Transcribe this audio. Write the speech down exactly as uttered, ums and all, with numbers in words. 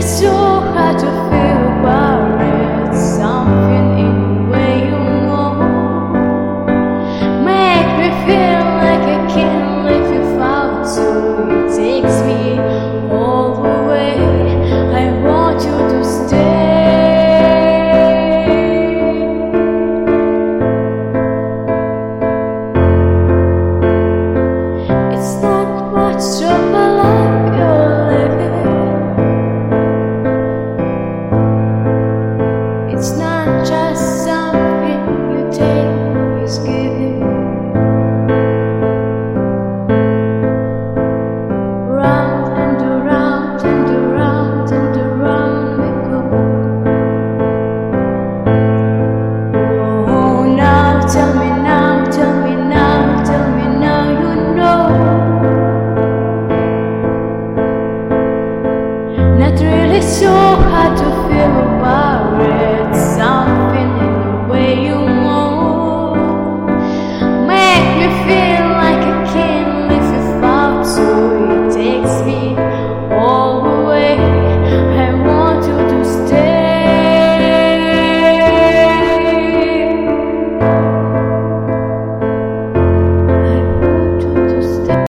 so hard to feel about it. Something in the way you move make me feel like I can't live without you. It takes me all the way. I want you to stay. It's not much trouble like you're living. It's not just something you take, it's giving. Round and around and around and around we go. Oh, now tell me now, tell me now, tell me now you know. Not really so hard to feel.